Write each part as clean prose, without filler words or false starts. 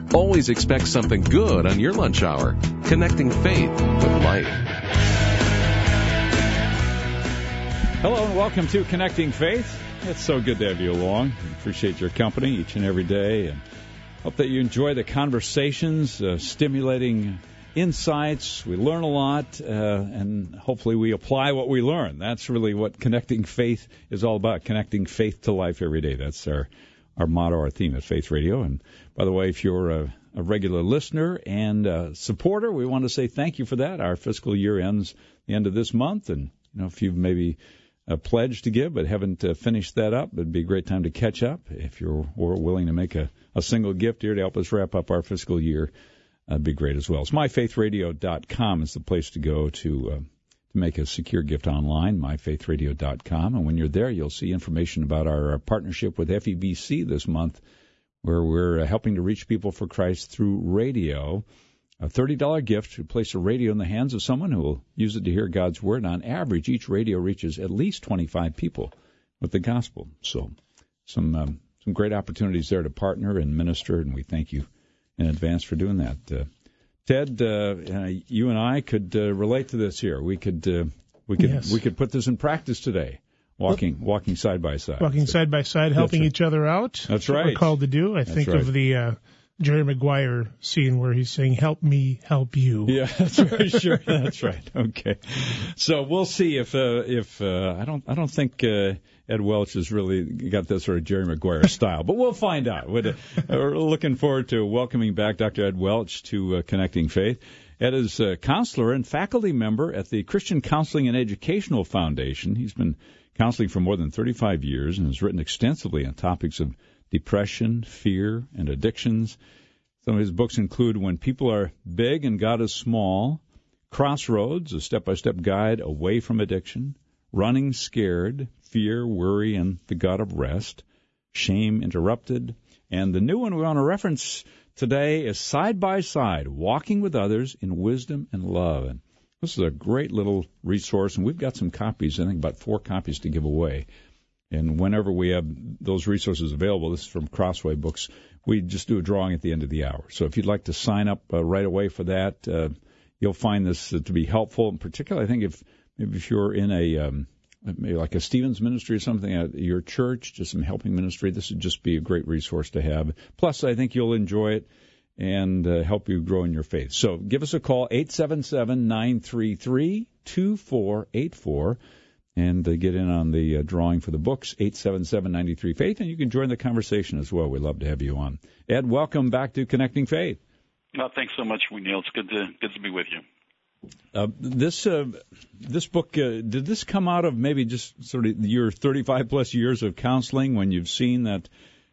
Always expect something good on your lunch hour. Connecting faith with life. Hello and welcome to Connecting Faith. It's so good to have you along. Appreciate your company each and every day, and hope that you enjoy the conversations, stimulating insights. We learn a lot, and hopefully we apply what we learn. That's really what Connecting Faith is all about, connecting faith to life every day. That's our motto, our theme at Faith Radio. And by the way, if you're a regular listener and a supporter, we want to say thank you for that. Our fiscal year ends the end of this month, and if you've maybe pledged to give but haven't finished that up, it'd be a great time to catch up. If you're willing to make a single gift here to help us wrap up our fiscal year, that'd be great as well. It's myfaithradio.com is the place to go to make a secure gift online, myfaithradio.com. And when you're there, you'll see information about our partnership with FEBC this month, where we're helping to reach people for Christ through radio. A $30 gift to place a radio in the hands of someone who will use it to hear God's Word. On average, each radio reaches at least 25 people with the gospel. So some great opportunities there to partner and minister, and we thank you in advance for doing that. Ted, you and I could relate to this here. We could put this in practice today. Walking side by side. Walking side by side, helping each other out. That's right. What we're called to do. I think of the Jerry Maguire scene where he's saying, "Help me, help you." Yeah, that's right. Sure, that's right. Okay, so we'll see if I don't think Ed Welch has really got this sort of Jerry Maguire style, but we'll find out. We're looking forward to welcoming back Dr. Ed Welch to Connecting Faith. Ed is a counselor and faculty member at the Christian Counseling and Educational Foundation. He's been counseling for more than 35 years and has written extensively on topics of depression, fear, and addictions. Some of his books include When People Are Big and God is Small, Crossroads, a step-by-step guide away from addiction, Running Scared, Fear, Worry, and the God of Rest, Shame Interrupted, and the new one we want to reference today is Side by Side, Walking with Others in Wisdom and Love. And this is a great little resource, and we've got some copies, I think about 4 copies to give away. And whenever we have those resources available, this is from Crossway Books, we just do a drawing at the end of the hour. So if you'd like to sign up right away for that, you'll find this to be helpful. In particular, I think if you're in maybe like a Stevens ministry or something at your church, just some helping ministry, this would just be a great resource to have. Plus, I think you'll enjoy it and help you grow in your faith. So give us a call, 877-933-2484. And get in on the drawing for the books, 877-93-FAITH, and you can join the conversation as well. We'd love to have you on. Ed, welcome back to Connecting Faith. Well, thanks so much, Neil. It's good to be with you. This book, did this come out of maybe just sort of your 35-plus years of counseling when you've seen that,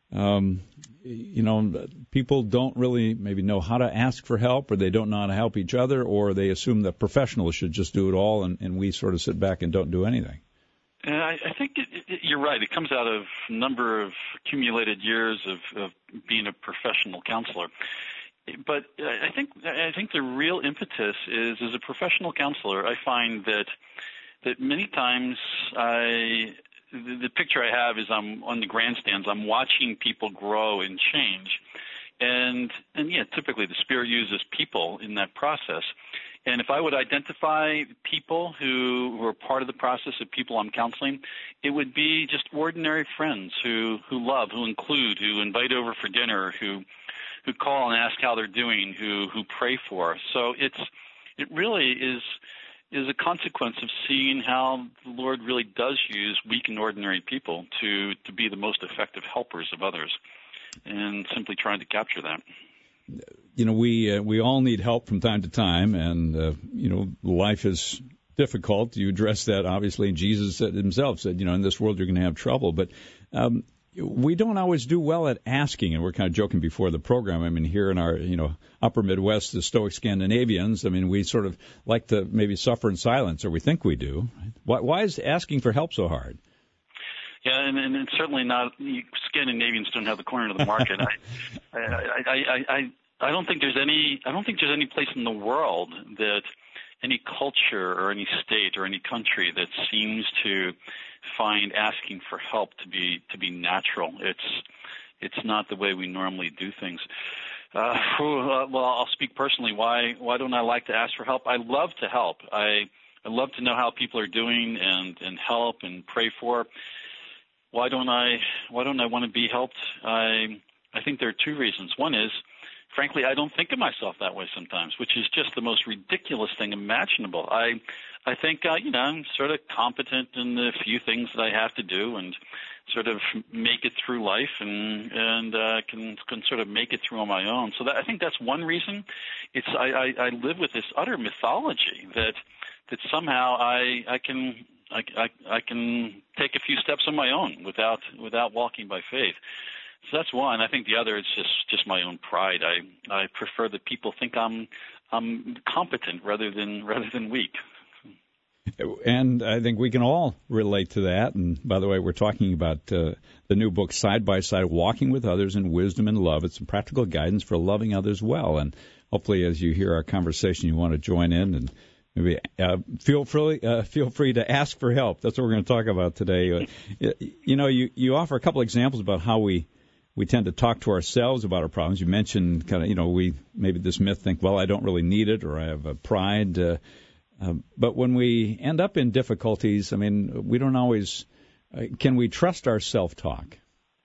people don't really maybe know how to ask for help, or they don't know how to help each other, or they assume that professionals should just do it all, and we sort of sit back and don't do anything? I think you're right. It comes out of a number of accumulated years of being a professional counselor. But I think the real impetus is, as a professional counselor, I find that many times the picture I have is I'm on the grandstands. I'm watching people grow and change. And typically the Spirit uses people in that process. And if I would identify people who are part of the process of people I'm counseling, it would be just ordinary friends who love, who include, who invite over for dinner, who call and ask how they're doing, who pray for. So it really is a consequence of seeing how the Lord really does use weak and ordinary people to be the most effective helpers of others, and simply trying to capture that. We all need help from time to time, and life is difficult. You address that, obviously, and Jesus himself said, in this world you're going to have trouble, but we don't always do well at asking, and we're kind of joking before the program. I mean, here in our, upper Midwest, the Stoic Scandinavians, we sort of like to maybe suffer in silence, or we think we do. Why is asking for help so hard? Yeah, and it's certainly not. Scandinavians don't have the corner of the market. I don't think there's any place in the world that any culture or any state or any country that seems to find asking for help to be natural. It's not the way we normally do things. Well, I'll speak personally. Why don't I like to ask for help? I love to help. I love to know how people are doing and help and pray for. Why don't I want to be helped? I think there are two reasons. One is, frankly, I don't think of myself that way sometimes, which is just the most ridiculous thing imaginable. I think I'm sort of competent in the few things that I have to do and sort of make it through life and can sort of make it through on my own. So I think that's one reason. It's I live with this utter mythology that somehow I can take a few steps on my own without walking by faith. So that's one. I think the other is just my own pride. I prefer that people think I'm competent rather than weak. And I think we can all relate to that. And by the way, we're talking about the new book, Side by Side, Walking with Others in Wisdom and Love. It's some practical guidance for loving others well. And hopefully, as you hear our conversation, you want to join in and maybe feel free to ask for help. That's what we're going to talk about today. You offer a couple examples about how we tend to talk to ourselves about our problems. You mentioned we maybe this myth think, well, I don't really need it, or I have a pride. But when we end up in difficulties, I mean, we don't always. Can we trust our self-talk?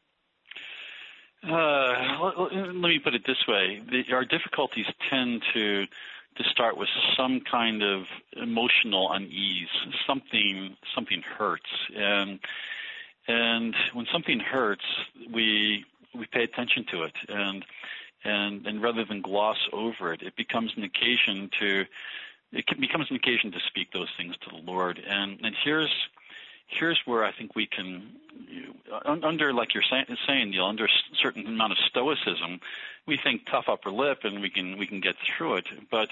Let me put it this way: our difficulties tend to start with some kind of emotional unease. Something hurts, and when something hurts, we pay attention to it, and rather than gloss over it, it becomes an occasion to speak those things to the Lord. And here's where I think we can, under, like you're saying, Neil, under a certain amount of stoicism, we think tough upper lip and we can get through it. But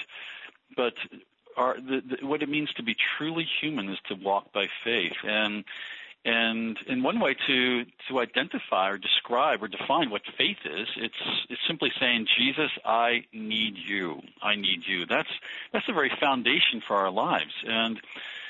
what it means to be truly human is to walk by faith. And one way to identify or describe or define what faith is, it's simply saying, Jesus, I need you. I need you. That's the very foundation for our lives. And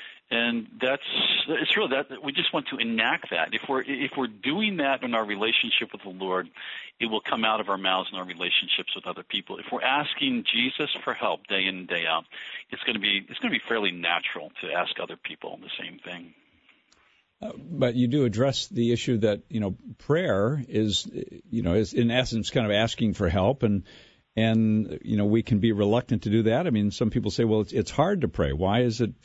it's really that we just want to enact that. If we're doing that in our relationship with the Lord, it will come out of our mouths in our relationships with other people. If we're asking Jesus for help day in and day out, it's going to be fairly natural to ask other people the same thing. But you do address the issue that prayer is in essence kind of asking for help, and we can be reluctant to do that. I mean, some people say, well, it's hard to pray. Why is it?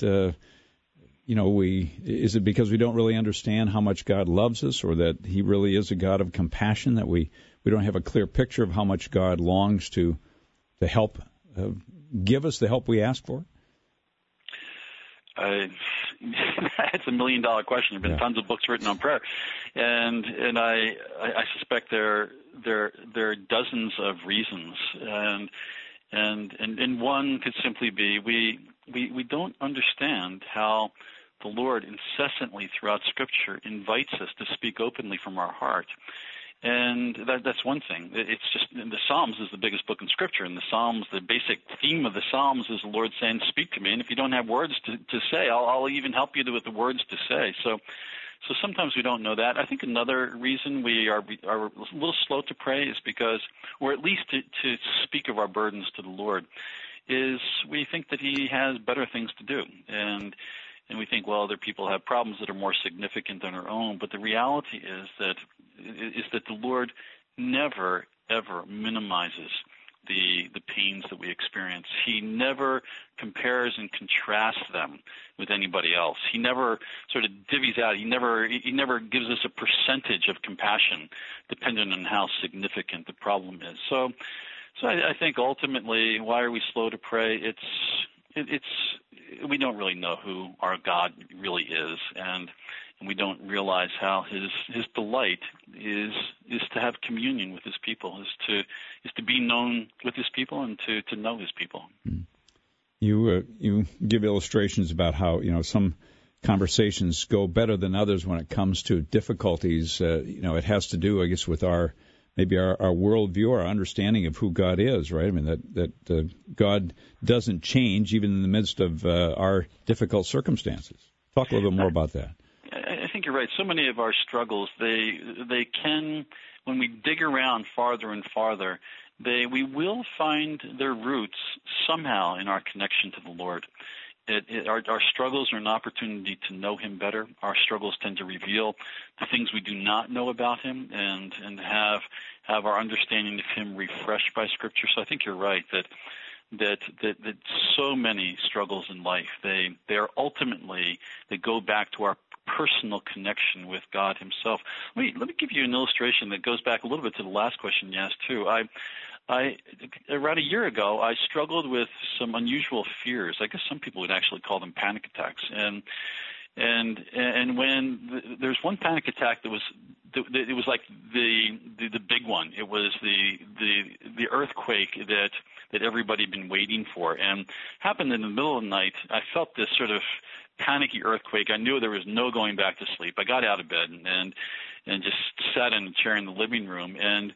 Is it because we don't really understand how much God loves us, or that He really is a God of compassion, that we don't have a clear picture of how much God longs to help give us the help we ask for? That's $1 million question. There have been tons of books written on prayer, and I suspect there are dozens of reasons, and one could simply be we don't understand how the Lord incessantly throughout Scripture invites us to speak openly from our heart. And that's one thing. It's just the Psalms is the biggest book in Scripture, and the Psalms, the basic theme of the Psalms is the Lord saying, "Speak to me." And if you don't have words to say, I'll even help you with the words to say. So sometimes we don't know that. I think another reason we are a little slow to pray is because, or at least to speak of our burdens to the Lord, is we think that He has better things to do, and we think, well, other people have problems that are more significant than our own. But the reality is that the Lord never, ever minimizes the pains that we experience. He never compares and contrasts them with anybody else. He never sort of divvies out. He never gives us a percentage of compassion dependent on how significant the problem is. So I think ultimately, why are we slow to pray? It's we don't really know who our God really is, and we don't realize how His delight is to have communion with His people, is to be known with His people and to know His people. You give illustrations about how some conversations go better than others when it comes to difficulties. It has to do, I guess, with our worldview, our understanding of who God is, right? I mean, that God doesn't change even in the midst of our difficult circumstances. Talk a little bit more about that. I think think you're right. So many of our struggles, they can, when we dig around farther and farther, we will find their roots somehow in our connection to the Lord. Our struggles are an opportunity to know Him better. Our struggles tend to reveal the things we do not know about Him, and have our understanding of Him refreshed by Scripture. So I think you're right that so many struggles in life, they go back to our personal connection with God Himself. Let me give you an illustration that goes back a little bit to the last question you asked too. Around a year ago, I struggled with some unusual fears. I guess some people would actually call them panic attacks. And when there's one panic attack it was like the big one. It was the earthquake that everybody had been waiting for, and happened in the middle of the night. I felt this sort of panicky earthquake. I knew there was no going back to sleep. I got out of bed and just sat in a chair in the living room, and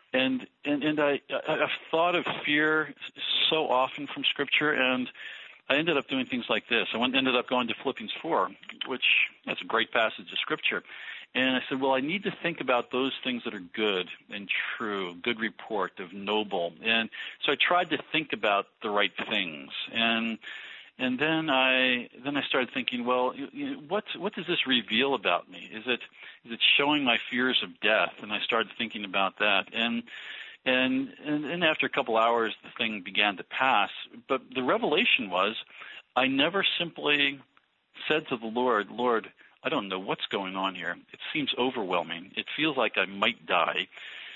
I've thought of fear so often from Scripture, and I ended up doing things like this. I ended up going to Philippians 4, which that's a great passage of Scripture. And I said, well, I need to think about those things that are good and true, good report, of noble. And so I tried to think about the right things. And then I started thinking, well, what does this reveal about me? Is it showing my fears of death? And I started thinking about that. And after a couple hours, the thing began to pass. But the revelation was, I never simply said to the Lord, Lord, I don't know what's going on here. It seems overwhelming. It feels like I might die.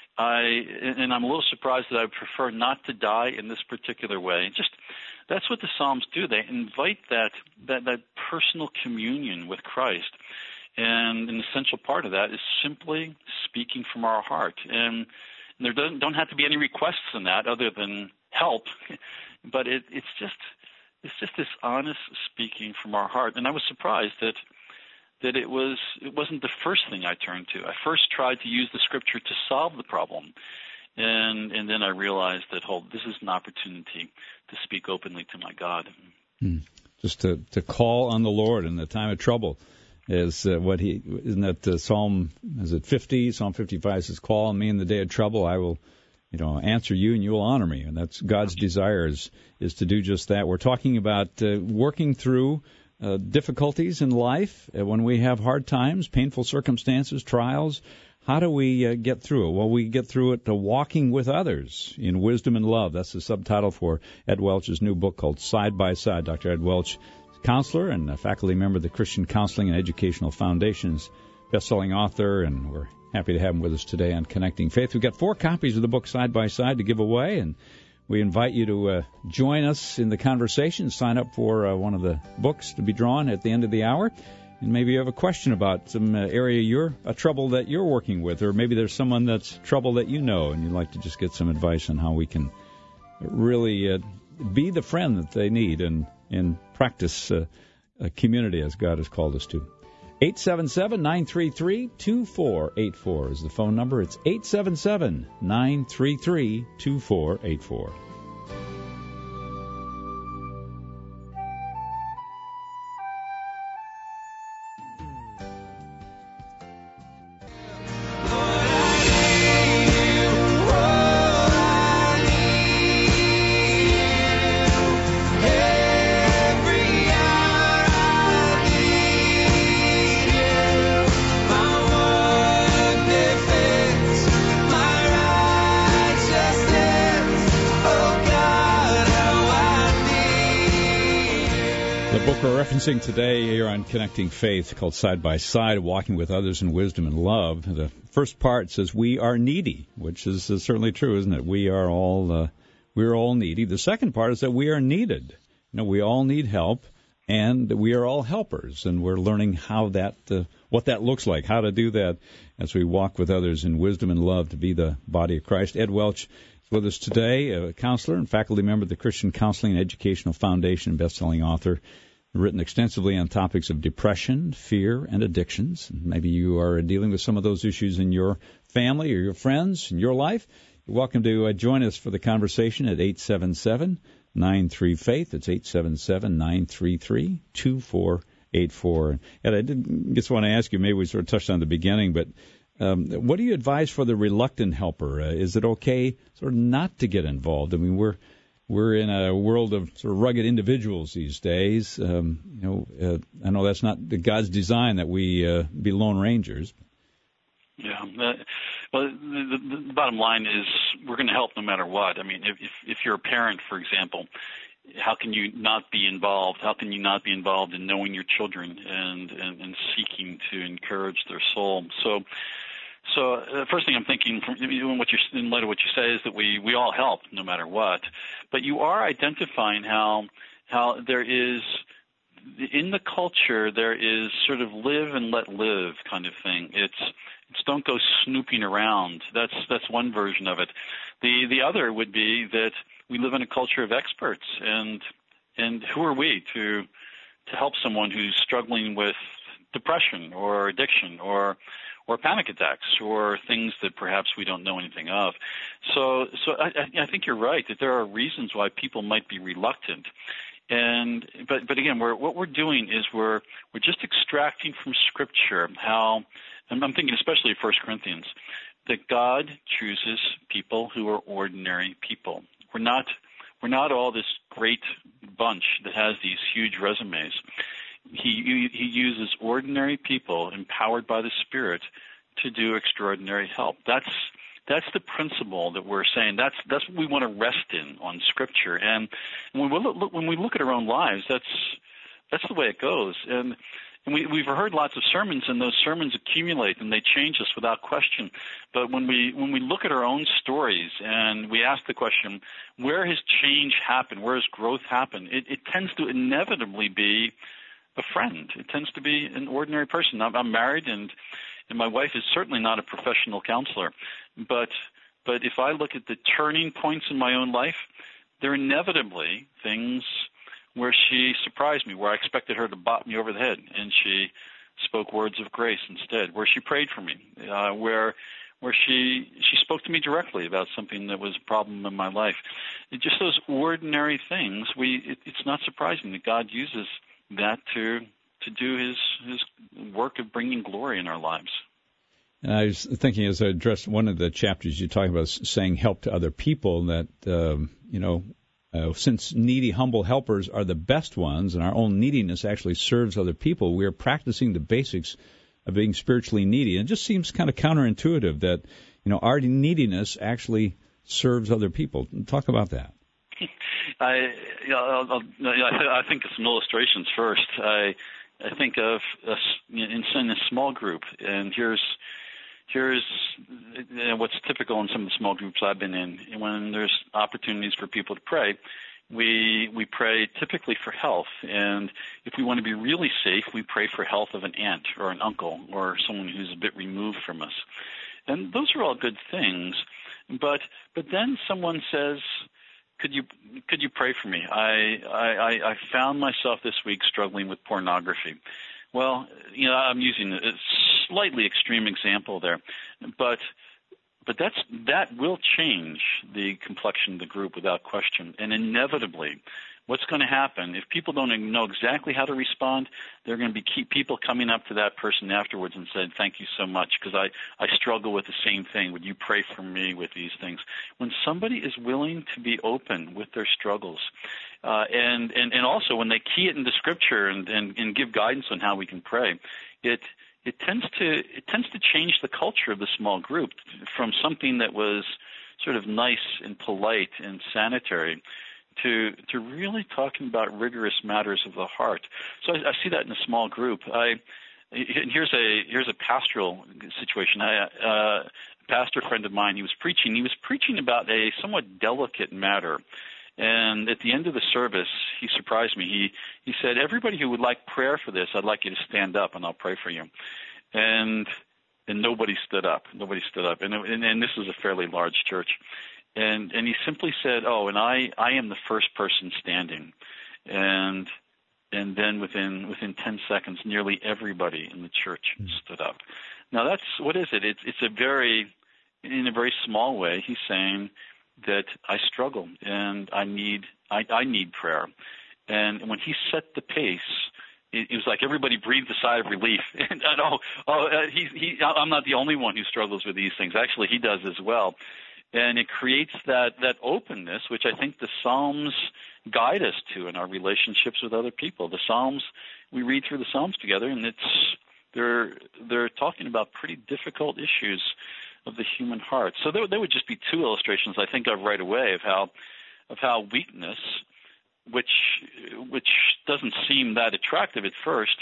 And I'm a little surprised that I would prefer not to die in this particular way. Just that's what the Psalms do. They invite that personal communion with Christ. And an essential part of that is simply speaking from our heart. And there don't have to be any requests in that other than help. But it's just this honest speaking from our heart. And I was surprised that it wasn't the first thing I turned to. I first tried to use the Scripture to solve the problem. And then I realized that, this is an opportunity to speak openly to my God. Just to call on the Lord in the time of trouble is isn't that Psalm, is it 50? Psalm 55 says, call on me in the day of trouble. I will, answer you and you will honor me. And that's God's desire is to do just that. We're talking about working through difficulties in life when we have hard times, painful circumstances, trials. How do we get through it? Well, we get through it walking with others in wisdom and love. That's the subtitle for Ed Welch's new book called Side by Side. Dr. Ed Welch, counselor and a faculty member of the Christian Counseling and Educational Foundation's best-selling author, and we're happy to have him with us today on Connecting Faith. We've got 4 copies of the book Side by Side to give away, and we invite you to join us in the conversation. Sign up for one of the books to be drawn at the end of the hour. And maybe you have a question about some area a trouble that you're working with, or maybe there's someone that's trouble that you know, and you'd like to just get some advice on how we can really be the friend that they need and practice a community as God has called us to. 877-933-2484 is the phone number. It's 877-933-2484. Today here on Connecting Faith, called Side by Side, Walking with Others in Wisdom and Love. The first part says we are needy, which is certainly true, isn't it? We are all needy. The second part is that we are needed. We all need help, and we are all helpers, and we're learning how what that looks like, how to do that as we walk with others in wisdom and love to be the body of Christ. Ed Welch is with us today, a counselor and faculty member of the Christian Counseling and Educational Foundation, best-selling author. Written extensively on topics of depression, fear, and addictions. Maybe you are dealing with some of those issues in your family or your friends, in your life. You're welcome to join us for the conversation at 877-93-FAITH. It's 877-933-2484. 888-848-9284. And I just want to ask you, maybe we sort of touched on the beginning, but what do you advise for the reluctant helper? Is it okay sort of not to get involved? I mean, we're in a world of sort of rugged individuals these days. I know that's not God's design that we be lone rangers. Yeah. Well, the bottom line is we're going to help no matter what. I mean, if you're a parent, for example, how can you not be involved? How can you not be involved in knowing your children and seeking to encourage their soul? So first thing I'm thinking, in light of what you say, is that we all help no matter what. But you are identifying how there is, in the culture, there is sort of live and let live kind of thing. It's don't go snooping around. That's one version of it. The other would be that we live in a culture of experts, and who are we to help someone who's struggling with depression or addiction or panic attacks or things that perhaps we don't know anything of. So I think you're right that there are reasons why people might be reluctant. But again, what we're doing is we're just extracting from Scripture how, and I'm thinking especially of 1 Corinthians, that God chooses people who are ordinary people. We're not all this great bunch that has these huge resumes. He uses ordinary people empowered by the Spirit to do extraordinary help. That's the principle that we're saying. That's what we want to rest in on Scripture. And when we look at our own lives, that's the way it goes. And we've heard lots of sermons, and those sermons accumulate and they change us without question. But when we look at our own stories and we ask the question, where has change happened? Where has growth happened? It tends to inevitably be a friend. It tends to be an ordinary person. I'm married, and my wife is certainly not a professional counselor. But if I look at the turning points in my own life, there are inevitably things where she surprised me, where I expected her to bop me over the head, and she spoke words of grace instead, where she prayed for me, where she spoke to me directly about something that was a problem in my life. Just those ordinary things, it's not surprising that God uses that to do his work of bringing glory in our lives. And I was thinking, as I addressed one of the chapters, you talk about saying help to other people, that since needy, humble helpers are the best ones, and our own neediness actually serves other people, we are practicing the basics of being spiritually needy. And it just seems kind of counterintuitive that, our neediness actually serves other people. Talk about that. I think of some illustrations first. I think of in a small group, and here's what's typical in some of the small groups I've been in. When there's opportunities for people to pray, we pray typically for health. And if we want to be really safe, we pray for health of an aunt or an uncle or someone who's a bit removed from us. And those are all good things. But then someone says, Could you pray for me? I found myself this week struggling with pornography. Well, I'm using a slightly extreme example there, but that will change the complexion of the group without question. And inevitably, what's going to happen, if people don't know exactly how to respond, there are going to be people coming up to that person afterwards and saying, thank you so much, because I struggle with the same thing. Would you pray for me with these things? When somebody is willing to be open with their struggles, and also when they key it into Scripture and give guidance on how we can pray, it tends to change the culture of the small group from something that was sort of nice and polite and sanitary to really talking about rigorous matters of the heart. So I see that in a small group. Here's a pastoral situation. A pastor friend of mine, he was preaching about a somewhat delicate matter. And at the end of the service, he surprised me. He said, everybody who would like prayer for this, I'd like you to stand up and I'll pray for you. And nobody stood up. And this was a fairly large church. And he simply said, and I am the first person standing. And then within 10 seconds, nearly everybody in the church stood up. Now what is it? It's in a very small way, he's saying that I struggle and I need prayer. And when he set the pace, it was like everybody breathed a sigh of relief. And I'm not the only one who struggles with these things. Actually, he does as well. And it creates that openness, which I think the Psalms guide us to in our relationships with other people. The Psalms, we read through the Psalms together, and they're talking about pretty difficult issues of the human heart. So there would just be two illustrations I think of right away of how weakness, which doesn't seem that attractive at first,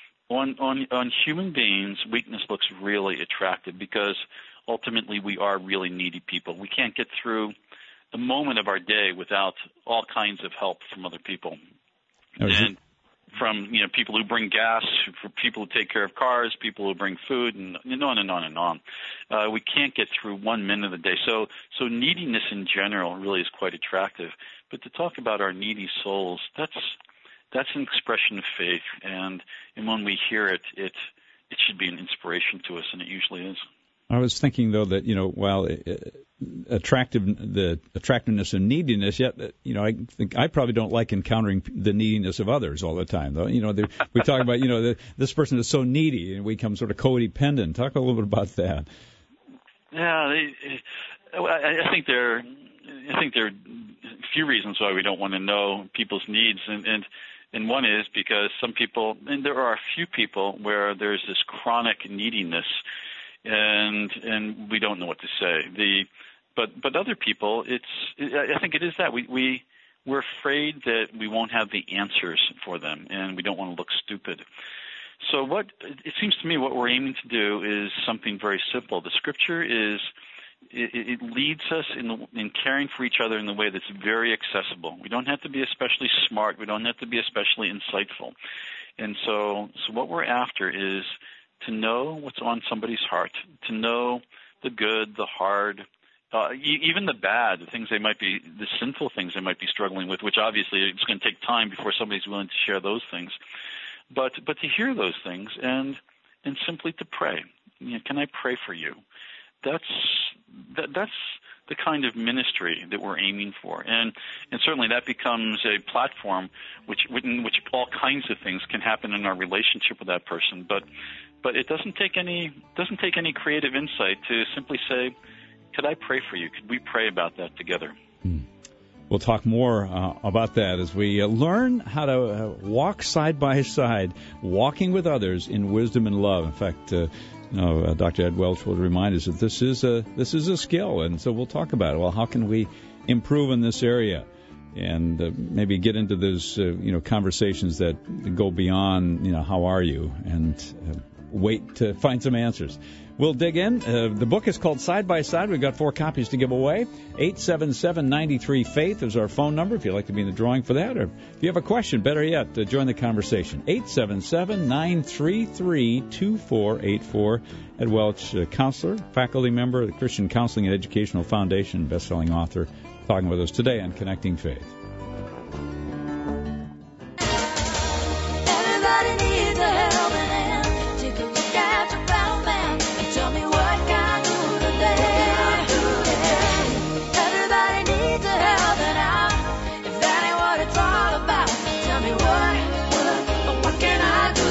on human beings, weakness looks really attractive because ultimately we are really needy people. We can't get through a moment of our day without all kinds of help from other people. And from people who bring gas, for people who take care of cars, people who bring food, and on and on and on. We can't get through 1 minute of the day. So neediness in general really is quite attractive. But to talk about our needy souls, that's an expression of faith, and when we hear it, it should be an inspiration to us, and it usually is. I was thinking, though, that, while the attractiveness and neediness, yet, I think I probably don't like encountering the neediness of others all the time, though. We talk about, this person is so needy, and we become sort of codependent. Talk a little bit about that. Yeah, I think there are a few reasons why we don't want to know people's needs, and one is because some people, and there are a few people where there's this chronic neediness, and we don't know what to say. But other people, I think it is that we're afraid that we won't have the answers for them, and we don't want to look stupid. So it seems to me what we're aiming to do is something very simple. The Scripture it leads us in caring for each other in a way that's very accessible. We don't have to be especially smart. We don't have to be especially insightful. And so what we're after is to know what's on somebody's heart, to know the good, the hard, even the bad, the sinful things they might be struggling with, which obviously it's going to take time before somebody's willing to share those things. But to hear those things and simply to pray. Can I pray for you? That's the kind of ministry that we're aiming for, and certainly that becomes a platform in which all kinds of things can happen in our relationship with that person. But it doesn't take any creative insight to simply say, "Could I pray for you? Could we pray about that together?" We'll talk more about that as we learn how to walk side by side, walking with others in wisdom and love. In fact, Dr. Ed Welch will remind us that this is a skill, and so we'll talk about it. Well, how can we improve in this area, and maybe get into those conversations that go beyond how are you, and wait to find some answers. We'll dig in. The book is called Side by Side. We've got 4 copies to give away. 877-93-FAITH is our phone number if you'd like to be in the drawing for that. Or if you have a question, better yet, join the conversation. 877-933-2484. Ed Welch, counselor, faculty member of the Christian Counseling and Educational Foundation, best-selling author, talking with us today on Connecting Faith. Everybody needs a helping hand. Take a look at the brown man and tell me what can I do today? Everybody needs a helping hand. If that ain't what it's all about, tell me what can I do?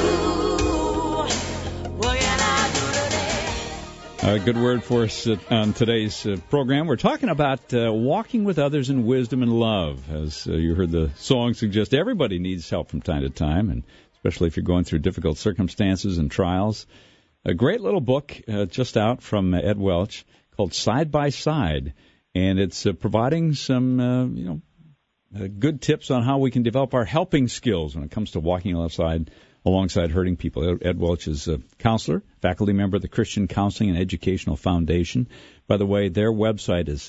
What can I do today? A good word for us on today's program. We're talking about walking with others in wisdom and love. As you heard the song suggest, everybody needs help from time to time, and especially if you're going through difficult circumstances and trials. A great little book just out from Ed Welch called Side by Side, and it's providing some good tips on how we can develop our helping skills when it comes to walking alongside hurting people. Ed Welch is a counselor, faculty member of the Christian Counseling and Educational Foundation. By the way, their website is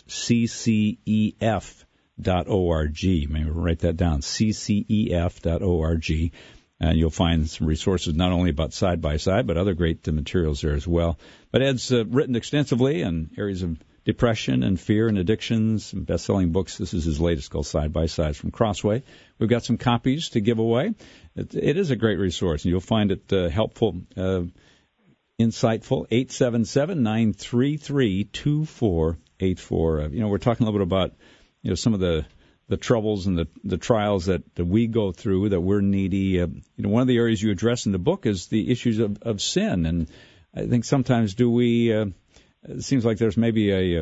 ccef.org. Maybe write that down, ccef.org. And you'll find some resources not only about Side by Side, but other great materials there as well. But Ed's written extensively in areas of depression and fear and addictions, some best-selling books. This is his latest called Side by Side from Crossway. We've got some copies to give away. It is a great resource, and you'll find it helpful, insightful. 877-933-2484. We're talking a little bit about some of the the troubles and the trials that we go through, that we're needy. One of the areas you address in the book is the issues of sin, and I think sometimes it seems like there's maybe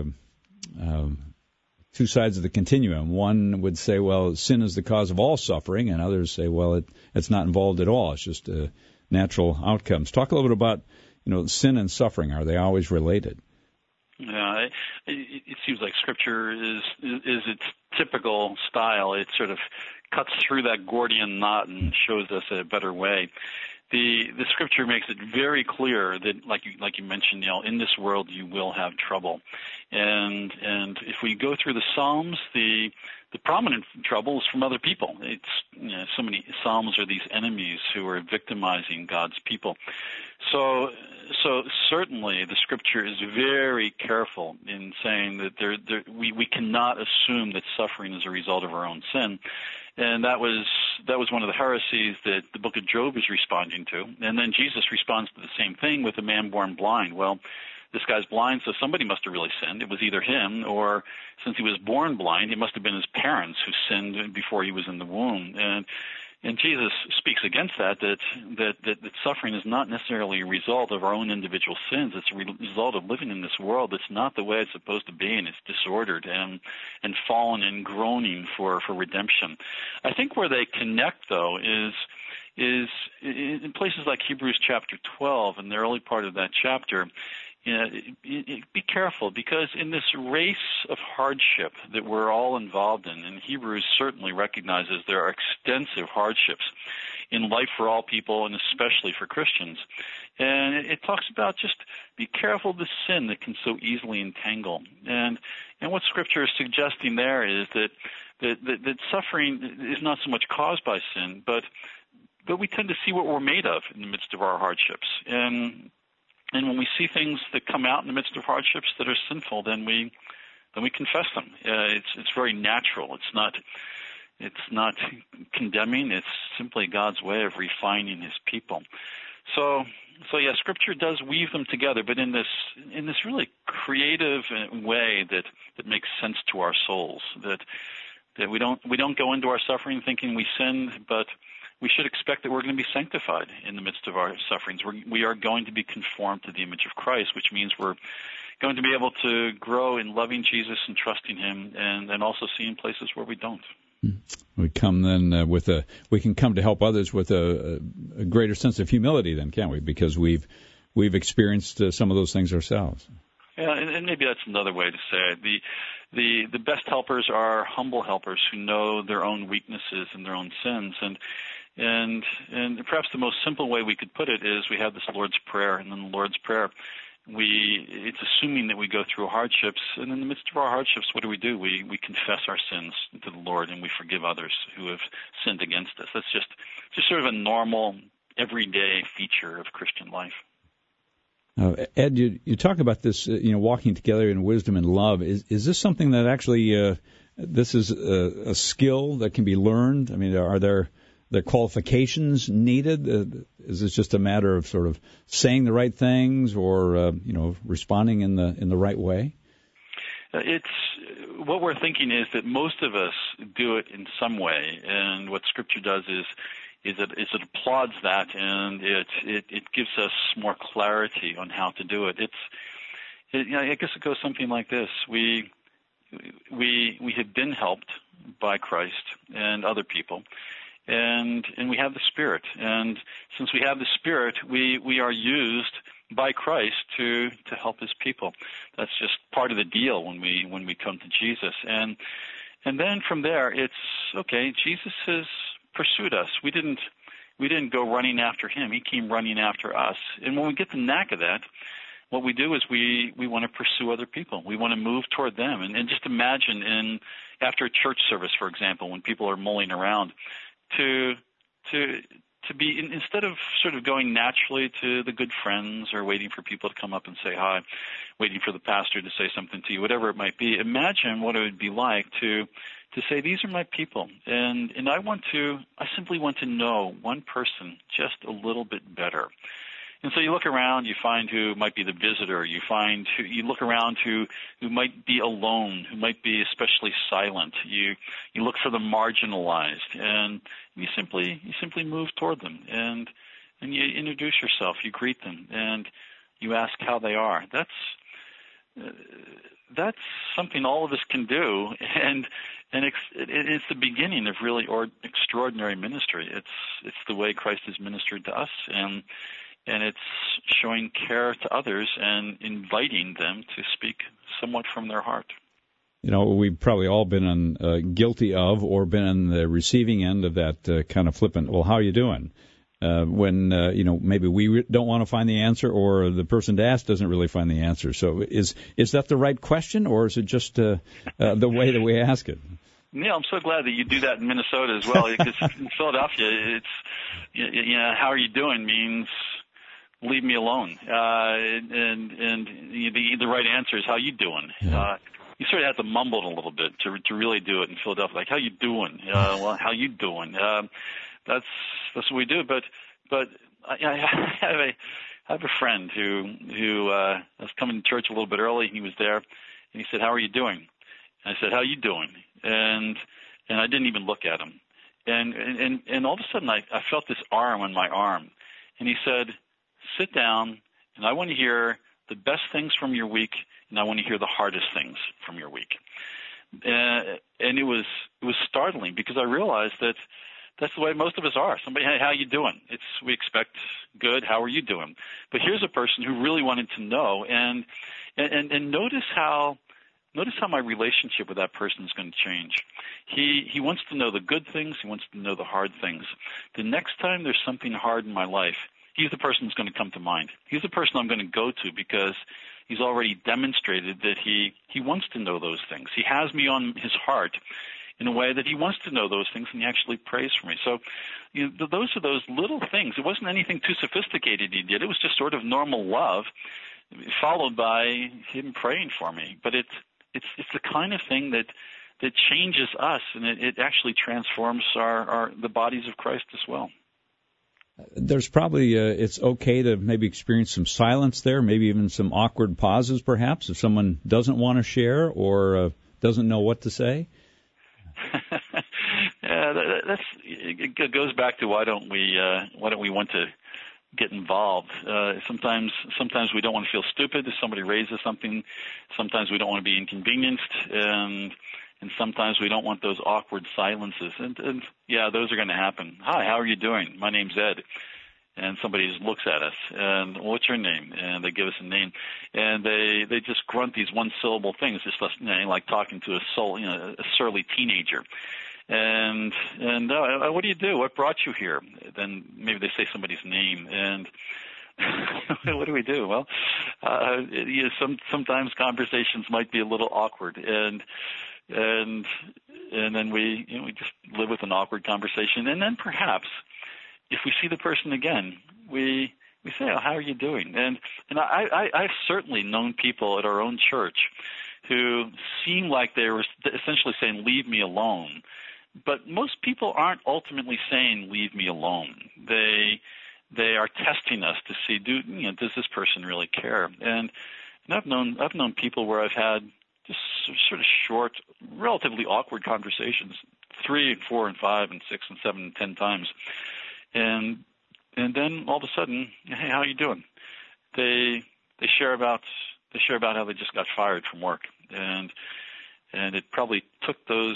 two sides of the continuum. One would say, well, sin is the cause of all suffering, and others say, well, it's not involved at all. It's just natural outcomes. Talk a little bit about, sin and suffering. Are they always related? Yeah, it seems like Scripture is its typical style. It sort of cuts through that Gordian knot and shows us a better way. The Scripture makes it very clear that, like you mentioned, in this world you will have trouble, and if we go through the Psalms, the prominent trouble is from other people. It's so many Psalms are these enemies who are victimizing God's people. So certainly the Scripture is very careful in saying that we cannot assume that suffering is a result of our own sin. And that was one of the heresies that the book of Job is responding to. And then Jesus responds to the same thing with a man born blind. Well, this guy's blind, so somebody must have really sinned. It was either him, or since he was born blind, it must have been his parents who sinned before he was in the womb. And Jesus speaks against that suffering is not necessarily a result of our own individual sins. It's a result of living in this world that's not the way it's supposed to be, and it's disordered and fallen and groaning for redemption. I think where they connect, though, is in places like Hebrews chapter 12, in the early part of that chapter. Be careful, because in this race of hardship that we're all involved in, and Hebrews certainly recognizes there are extensive hardships in life for all people, and especially for Christians. And it talks about just be careful of the sin that can so easily entangle. And what Scripture is suggesting there is that suffering is not so much caused by sin, but we tend to see what we're made of in the midst of our hardships. And when we see things that come out in the midst of hardships that are sinful, then we confess them. It's very natural. It's not condemning. It's simply God's way of refining His people. So yeah, Scripture does weave them together, but in this really creative way that makes sense to our souls. That we don't go into our suffering thinking we sinned, but we should expect that we're going to be sanctified in the midst of our sufferings. We are going to be conformed to the image of Christ, which means we're going to be able to grow in loving Jesus and trusting Him, and also seeing places where we don't. We come then we can come to help others with a greater sense of humility, then, can't we? Because we've experienced some of those things ourselves. Yeah, and maybe that's another way to say it. The best helpers are humble helpers who know their own weaknesses and their own sins, and perhaps the most simple way we could put it is we have this Lord's Prayer, and in the Lord's Prayer, it's assuming that we go through hardships, and in the midst of our hardships, what do? We confess our sins to the Lord, and we forgive others who have sinned against us. That's just sort of a normal, everyday feature of Christian life. Ed, you talk about this, walking together in wisdom and love. Is this something that actually this is a skill that can be learned? I mean, are there qualifications needed? Is this just a matter of sort of saying the right things, or responding in the right way? It's what we're thinking is that most of us do it in some way, and what Scripture does is it applauds that, and it gives us more clarity on how to do it. I guess it goes something like this: we have been helped by Christ and other people. And we have the Spirit, and since we have the Spirit, we are used by Christ to help His people. That's just part of the deal when we come to Jesus, and then from there it's okay. Jesus has pursued us. We didn't go running after Him. He came running after us, and when we get the knack of that, what we do is we want to pursue other people. We want to move toward them, and just imagine after a church service, for example, when people are mulling around. To be, instead of sort of going naturally to the good friends or waiting for people to come up and say hi, waiting for the pastor to say something to you, whatever it might be, imagine what it would be like to say, these are my people, and I simply want to know one person just a little bit better. And so you look around, you find who might be the visitor. You look around who might be alone, who might be especially silent. You look for the marginalized, and you simply move toward them, and you introduce yourself, you greet them, and you ask how they are. That's something all of us can do, and it's the beginning of really extraordinary ministry. It's the way Christ has ministered to us, and it's showing care to others and inviting them to speak somewhat from their heart. You know, we've probably all been guilty of or been on the receiving end of that kind of flippant, well, how are you doing? When, maybe we don't want to find the answer, or the person to ask doesn't really find the answer. So is that the right question, or is it just the way that we ask it? Neil, I'm so glad that you do that in Minnesota as well, because in Philadelphia, it's, how are you doing means leave me alone. And the right answer is how you doing. Yeah. You sort of have to mumble it a little bit to really do it in Philadelphia. Like, how you doing? Well, how you doing? That's what we do. But I have a friend who was coming to church a little bit early. He was there, and he said, "How are you doing?" And I said, "How are you doing?" And I didn't even look at him. And all of a sudden I felt this arm on my arm, and he said, "Sit down, and I want to hear the best things from your week, and I want to hear the hardest things from your week." And it was startling, because I realized that that's the way most of us are. Somebody, "Hey, how you doing?" We expect good. How are you doing? But here's a person who really wanted to know, and notice how my relationship with that person is going to change. He wants to know the good things. He wants to know the hard things. The next time there's something hard in my life, he's the person who's going to come to mind. He's the person I'm going to go to, because he's already demonstrated that he wants to know those things. He has me on his heart in a way that he wants to know those things, and he actually prays for me. So those are those little things. It wasn't anything too sophisticated he did. It was just sort of normal love, followed by him praying for me. But it's the kind of thing that changes us, and it actually transforms the bodies of Christ as well. There's probably it's okay to maybe experience some silence there, maybe even some awkward pauses, perhaps, if someone doesn't want to share or doesn't know what to say. Yeah, it goes back to why don't we want to get involved? Sometimes we don't want to feel stupid if somebody raises something. Sometimes we don't want to be inconvenienced, and sometimes we don't want those awkward silences. And yeah, those are going to happen. "Hi, how are you doing? My name's Ed." And somebody just looks at us, and "What's your name?" And they give us a name, and they just grunt these one-syllable things, just like talking to a surly teenager. And what do you do? What brought you here? Then maybe they say somebody's name, and what do we do? Well, sometimes conversations might be a little awkward, and then we just live with an awkward conversation, and then perhaps if we see the person again, we say, "Oh, how are you doing?" And I've certainly known people at our own church who seem like they were essentially saying, "Leave me alone." But most people aren't ultimately saying, "Leave me alone." They are testing us to see, does this person really care? And I've known people where I've had just sort of short, relatively awkward conversations, 3 and 4 and 5 and 6 and 7 and 10 times, and then all of a sudden, "Hey, how are you doing?" They share about how they just got fired from work, and it probably took those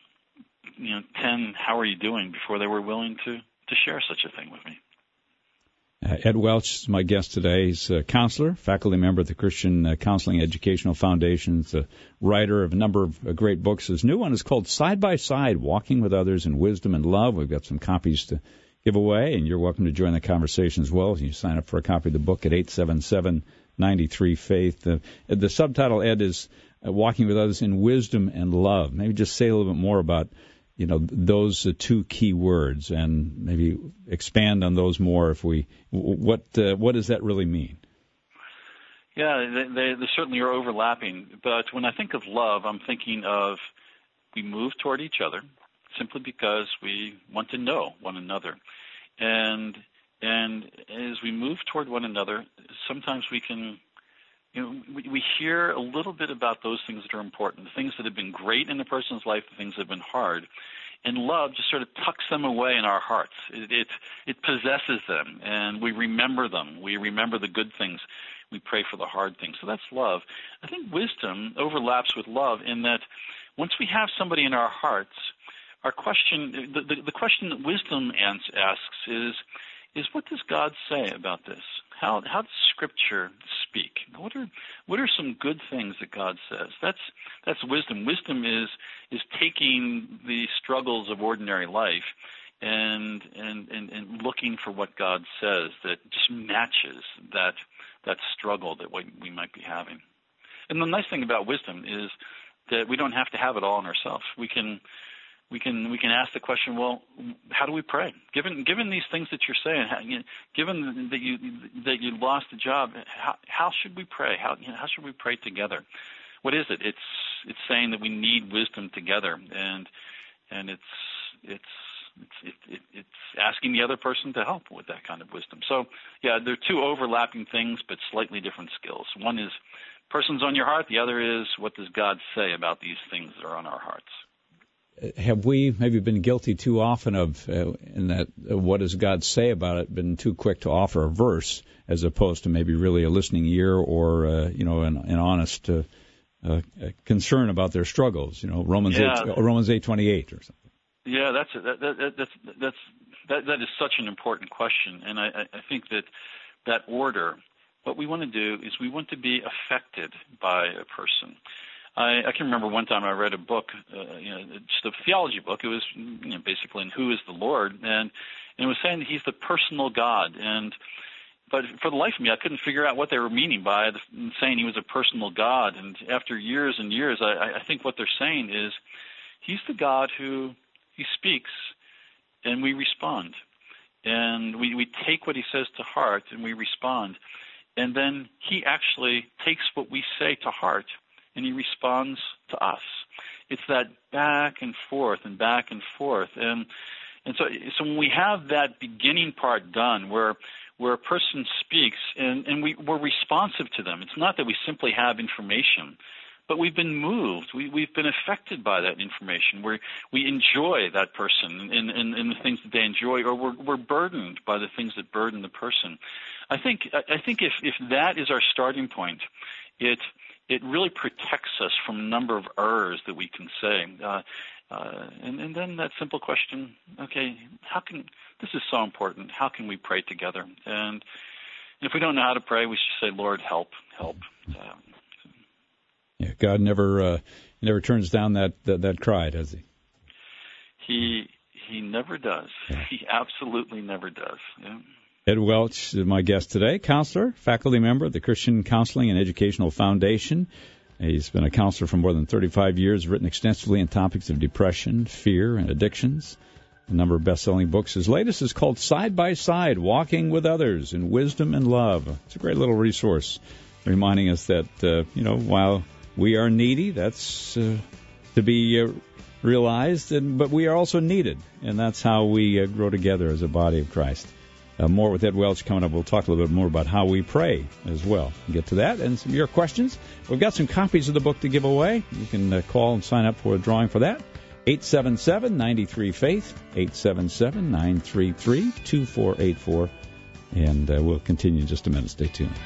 10 "how are you doing" before they were willing to share such a thing with me. Ed Welch is my guest today. He's a counselor, faculty member at the Christian Counseling Educational Foundation. He's a writer of a number of great books. His new one is called Side by Side, Walking with Others in Wisdom and Love. We've got some copies to give away, and you're welcome to join the conversation as well. You sign up for a copy of the book at 877-93-FAITH. The subtitle, Ed, is Walking with Others in Wisdom and Love. Maybe just say a little bit more about those two key words, and maybe expand on those more. What does that really mean? Yeah, they certainly are overlapping. But when I think of love, I'm thinking of we move toward each other simply because we want to know one another, and And as we move toward one another, sometimes we can, we hear a little bit about those things that are important, the things that have been great in a person's life, the things that have been hard. And love just sort of tucks them away in our hearts. It possesses them, and we remember them. We remember the good things. We pray for the hard things. So that's love. I think wisdom overlaps with love in that once we have somebody in our hearts, our question, the question that wisdom asks is what does God say about this? How does Scripture speak? What are some good things that God says? That's wisdom. Wisdom is taking the struggles of ordinary life and looking for what God says that just matches that struggle that we might be having. And the nice thing about wisdom is that we don't have to have it all in ourselves. We can ask the question, well, how do we pray? Given these things that you're saying, given that you lost a job, how should we pray? How should we pray together? What is it? It's saying that we need wisdom together, and it's asking the other person to help with that kind of wisdom. So yeah, they're two overlapping things, but slightly different skills. One is person's on your heart. The other is what does God say about these things that are on our hearts. Have we maybe been guilty too often of, in that, what does God say about it, been too quick to offer a verse as opposed to maybe really a listening ear or, an honest concern about their struggles, Romans 8:28 or something. Yeah, that is such an important question, and I think that order, what we want to do is we want to be affected by a person. I can remember one time I read a book, just a theology book. It was basically in Who is the Lord, and it was saying that He's the personal God. But for the life of me, I couldn't figure out what they were meaning by saying He was a personal God. And after years and years, I think what they're saying is He's the God who He speaks, and we respond, and we take what He says to heart, and we respond, and then He actually takes what we say to heart, and He responds to us. It's that back and forth and back and forth. And so when we have that beginning part done where a person speaks and we're responsive to them, it's not that we simply have information, but we've been moved. We've been affected by that information. We enjoy that person and the things that they enjoy, or we're burdened by the things that burden the person. I think if that is our starting point, it really protects us from a number of errors that we can say. And then that simple question, okay, this is so important, how can we pray together? And if we don't know how to pray, we should say, Lord, help. Yeah, God never turns down that cry, does He? He never does. Yeah. He absolutely never does. Yeah. Ed Welch is my guest today, counselor, faculty member of the Christian Counseling and Educational Foundation. He's been a counselor for more than 35 years, written extensively on topics of depression, fear, and addictions. A number of best-selling books. His latest is called Side by Side, Walking with Others in Wisdom and Love. It's a great little resource, reminding us that, while we are needy, that's to be realized, but we are also needed, and that's how we grow together as a body of Christ. More with Ed Welch coming up. We'll talk a little bit more about how we pray as well. We'll get to that and some of your questions. We've got some copies of the book to give away. You can call and sign up for a drawing for that. 877-93-FAITH, 877-933-2484. And we'll continue in just a minute. Stay tuned.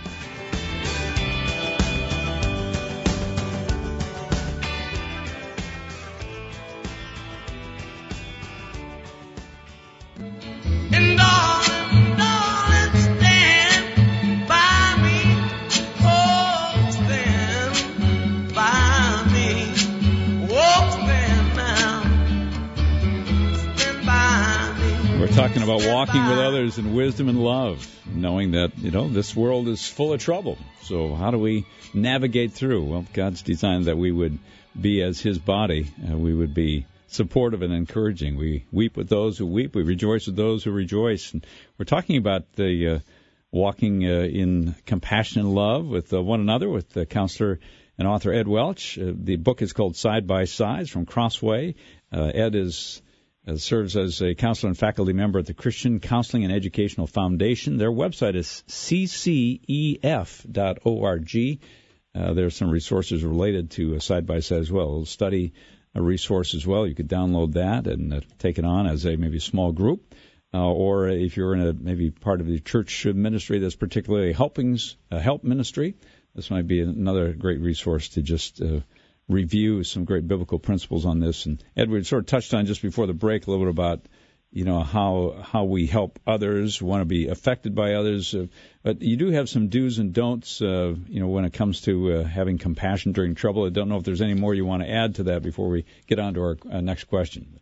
Talking about walking with others in wisdom and love, knowing that, this world is full of trouble. So how do we navigate through? Well, God's designed that we would be as His body. We would be supportive and encouraging. We weep with those who weep. We rejoice with those who rejoice. And we're talking about the walking in compassion and love with one another, with counselor and author Ed Welch. The book is called Side by Side from Crossway. Ed is serves as a counselor and faculty member at the Christian Counseling and Educational Foundation. Their website is ccef.org. There's some resources related to side-by-side as well. Study a resource as well. You could download that and take it on as a maybe small group. Or if you're in a maybe part of the church ministry that's particularly help ministry, this might be another great resource to just review some great biblical principles on this. And Edward sort of touched on just before the break a little bit about, how we help others, want to be affected by others. But you do have some do's and don'ts, when it comes to having compassion during trouble. I don't know if there's any more you want to add to that before we get on to our next question.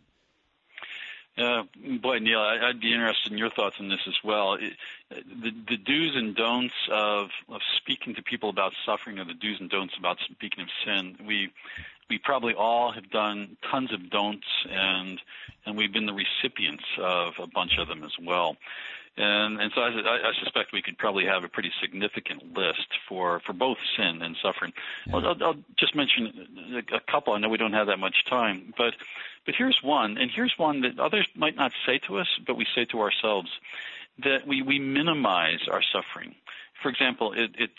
Boy, Neil, I'd be interested in your thoughts on this as well. The do's and don'ts of speaking to people about suffering, or the do's and don'ts about speaking of sin, we probably all have done tons of don'ts, and we've been the recipients of a bunch of them as well. And so I suspect we could probably have a pretty significant list for both sin and suffering. Yeah. I'll just mention a couple. I know we don't have that much time, but here's one, and here's one that others might not say to us, but we say to ourselves, that we minimize our suffering. For example, it's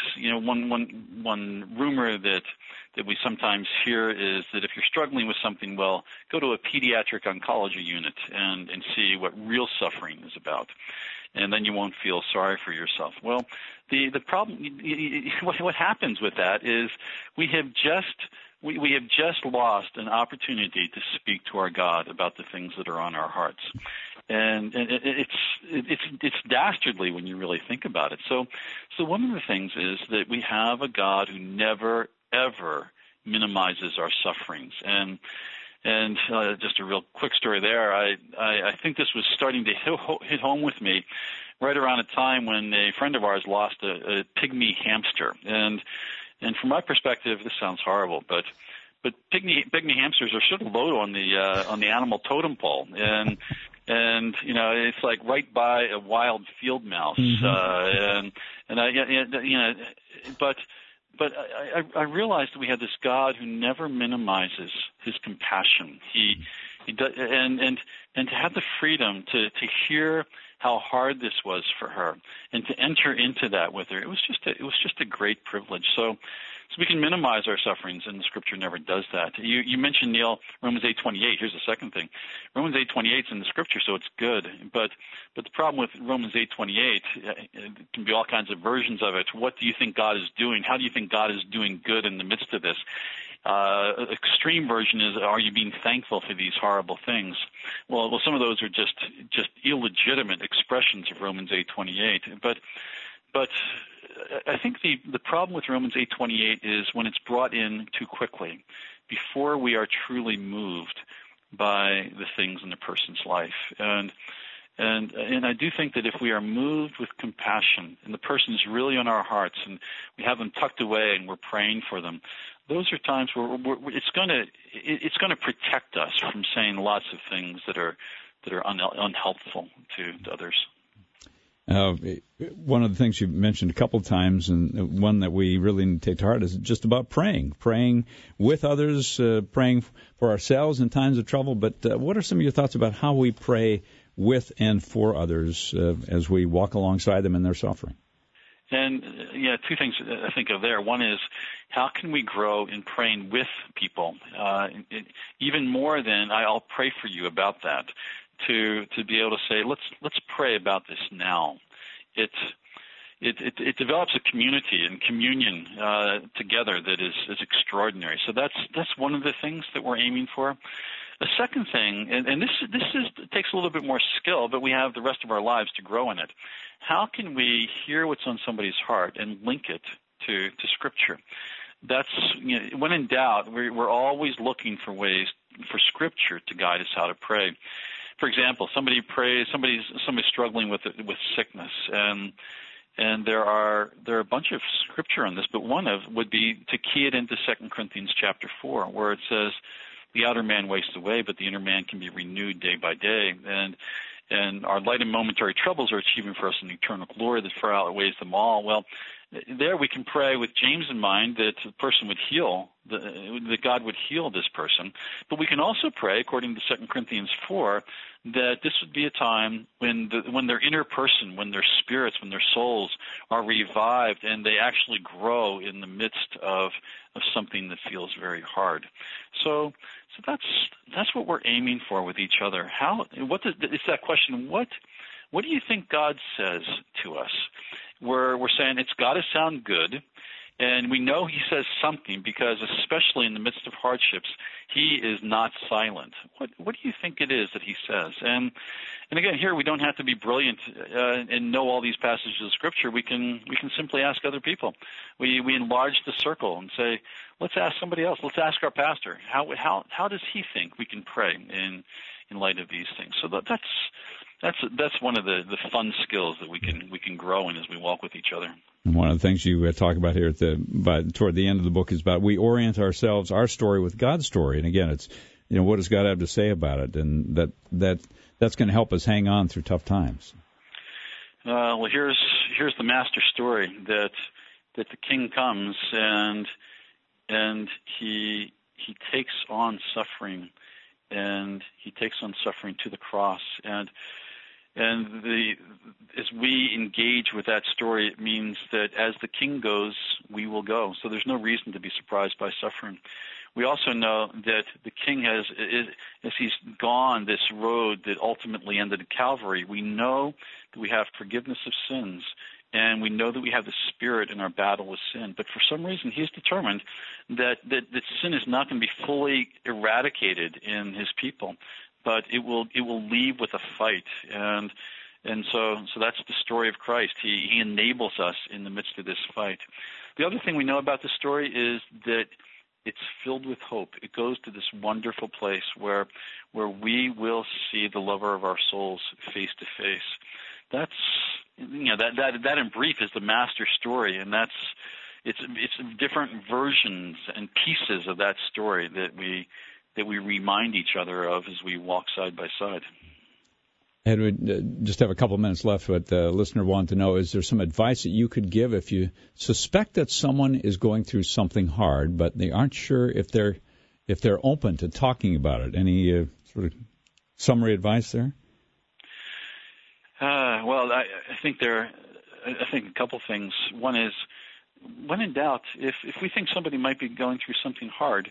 one rumor that we sometimes hear is that if you're struggling with something, well, go to a pediatric oncology unit and see what real suffering is about, and then you won't feel sorry for yourself. Well, the problem, what happens with that is we have just lost an opportunity to speak to our God about the things that are on our hearts. And it's dastardly when you really think about it. So one of the things is that we have a God who never, ever minimizes our sufferings. And just a real quick story there, I think this was starting to hit home with me right around a time when a friend of ours lost a pygmy hamster. And from my perspective, this sounds horrible, but pygmy hamsters are sort of low on the animal totem pole, and it's like right by a wild field mouse, but I realized that we had this God who never minimizes his compassion. He does, and to have the freedom to hear how hard this was for her and to enter into that with her, it was just a great privilege. So we can minimize our sufferings, and the Scripture never does that. You mentioned, Neil, Romans 8:28. Here's the second thing. Romans 8:28 is in the Scripture, so it's good. But the problem with Romans 8:28, it can be all kinds of versions of it. What do you think God is doing? How do you think God is doing good in the midst of this? Extreme version is, are you being thankful for these horrible things? Well, some of those are just illegitimate expressions of Romans 8:28. But I think the problem with Romans 8:28 is when it's brought in too quickly, before we are truly moved by the things in the person's life. And I do think that if we are moved with compassion, and the person is really on our hearts, and we have them tucked away, and we're praying for them, those are times where it's going to protect us from saying lots of things that are unhelpful to others. One of the things you mentioned a couple of times, and one that we really need to take to heart, is just about praying with others, praying for ourselves in times of trouble. But what are some of your thoughts about how we pray with and for others as we walk alongside them in their suffering? And, two things I think of there. One is, how can we grow in praying with people? Even more than I'll pray for you about that. To be able to say, let's pray about this now. It develops a community and communion together that is extraordinary. So that's one of the things that we're aiming for. The second thing, and this takes a little bit more skill, but we have the rest of our lives to grow in it. How can we hear what's on somebody's heart and link it to Scripture? That's, when in doubt, we're always looking for ways for Scripture to guide us how to pray. For example, somebody's struggling with sickness, and there are a bunch of Scripture on this, but one would be to key it into 2 Corinthians chapter 4, where it says, the outer man wastes away, but the inner man can be renewed day by day. And our light and momentary troubles are achieving for us an eternal glory that far outweighs them all. Well, there we can pray with James in mind that the person would heal that God would heal this person. But we can also pray, according to 2 Corinthians 4, that this would be a time when their inner person, when their spirits, when their souls are revived and they actually grow in the midst of something that feels very hard. So that's what we're aiming for with each other. It's that question, what do you think God says to us? We're saying it's got to sound good. And we know he says something because, especially in the midst of hardships, he is not silent. What do you think it is that he says? And again, here we don't have to be brilliant and know all these passages of Scripture. We can simply ask other people. We enlarge the circle and say, let's ask somebody else. Let's ask our pastor. How does he think we can pray in light of these things? So that's one of the fun skills that we can grow in as we walk with each other. One of the things you talk about here toward the end of the book is about we orient ourselves, our story, with God's story. And again, it's what does God have to say about it, and that's going to help us hang on through tough times. Well, here's the master story that the king comes and he takes on suffering, and he takes on suffering to the cross. And as we engage with that story, it means that as the king goes, we will go. So there's no reason to be surprised by suffering. We also know that the king as he's gone this road that ultimately ended at Calvary, we know that we have forgiveness of sins, and we know that we have the Spirit in our battle with sin. But for some reason, he's determined that sin is not going to be fully eradicated in his people, but it will leave with a fight. And so that's the story of Christ. He enables us in the midst of this fight. The other thing we know about the story is that it's filled with hope. It goes to this wonderful place where we will see the lover of our souls face to face. That's that in brief is the master story, and it's different versions and pieces of that story that we remind each other of as we walk side by side. And we just have a couple of minutes left. What the listener wanted to know, is there some advice that you could give if you suspect that someone is going through something hard, but they aren't sure if they're open to talking about it? Any sort of summary advice there? Well, I think a couple things. One is, when in doubt, if we think somebody might be going through something hard,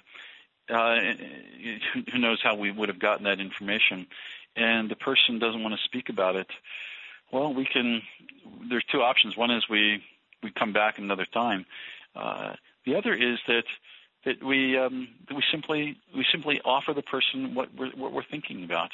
who knows how we would have gotten that information, and the person doesn't want to speak about it, well, there's two options. One is we come back another time. The other is that we simply offer the person what we're thinking about.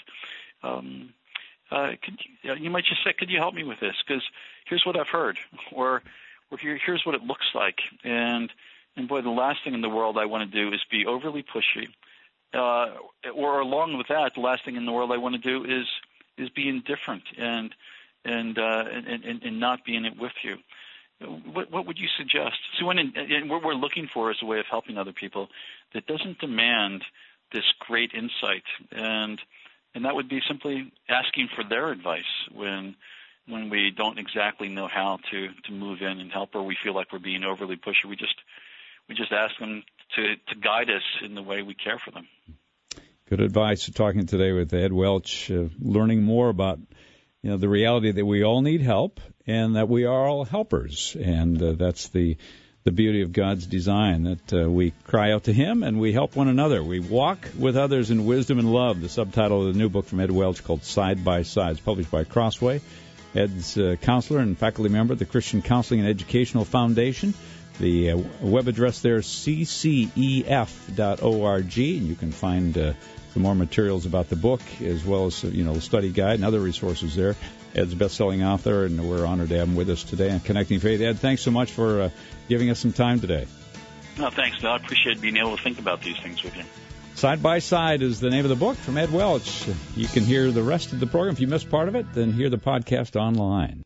You might just say, could you help me with this? Because here's what I've heard, or here's what it looks like. And boy, the last thing in the world I want to do is be overly pushy. Or along with that, the last thing in the world I want to do is be indifferent and not be in it with you. What would you suggest? So what we're looking for is a way of helping other people that doesn't demand this great insight, and that would be simply asking for their advice when we don't exactly know how to move in and help, or we feel like we're being overly pushy. We just ask them to guide us in the way we care for them. Good advice. Talking today with Ed Welch, learning more about the reality that we all need help and that we are all helpers, and that's the beauty of God's design, that we cry out to Him and we help one another. We walk with others in wisdom and love. The subtitle of the new book from Ed Welch called Side by Side. It's published by Crossway. Ed's counselor and faculty member at the Christian Counseling and Educational Foundation. The web address there is ccef.org, and you can find some more materials about the book, as well as the study guide and other resources there. Ed's a best-selling author, and we're honored to have him with us today on Connecting Faith. Ed, thanks so much for giving us some time today. No, thanks, Bill. I appreciate being able to think about these things with you. Side by Side is the name of the book from Ed Welch. You can hear the rest of the program. If you missed part of it, then hear the podcast online.